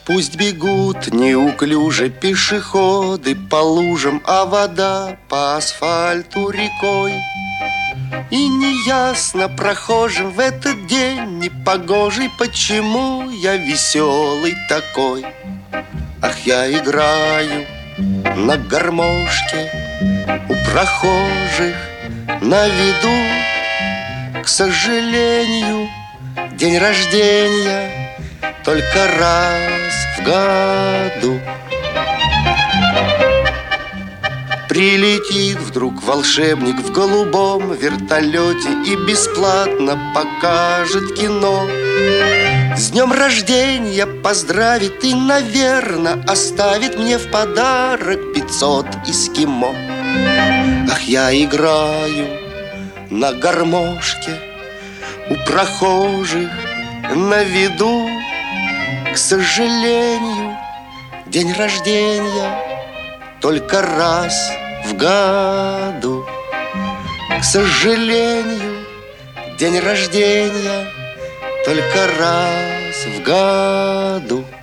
Пусть бегут неуклюже пешеходы по лужам, а вода по асфальту рекой. И неясно прохожим в этот день непогожий, почему я веселый такой. Ах, я играю на гармошке у прохожих на виду. К сожалению, день рождения только раз в году. Прилетит вдруг волшебник в голубом вертолете и бесплатно покажет кино. С днем рождения поздравит и, наверно, оставит мне в подарок 500 эскимо. Ах, я играю на гармошке у прохожих на виду. К сожалению, день рождения только раз в году. К сожалению, день рождения только раз в году.